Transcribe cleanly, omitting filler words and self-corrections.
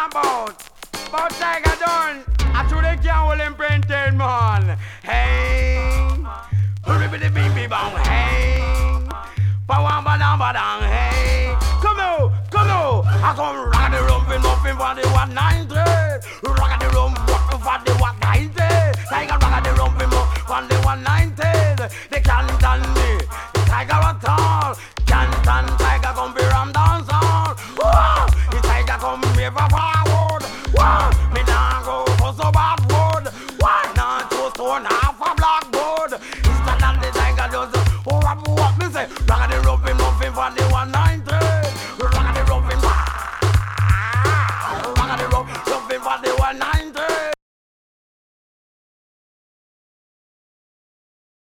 About Tiger done. I should they can't hold him printed, man. Hey, ribbity bee bang, hey, ba badang badang, hey. Come on. I come rock the room, muffin for the 190. Rock the room, for the 190. Tiger rock the room, for the 190. They can't stand me, the Tiger at all. Can't stand Tiger come be ram dance on. The Tiger come here for forward. Me nah go for so bad wood. Nah to stone half a blackboard. It's not that the Tiger does what me say. Rock the rope, muffin for the 190.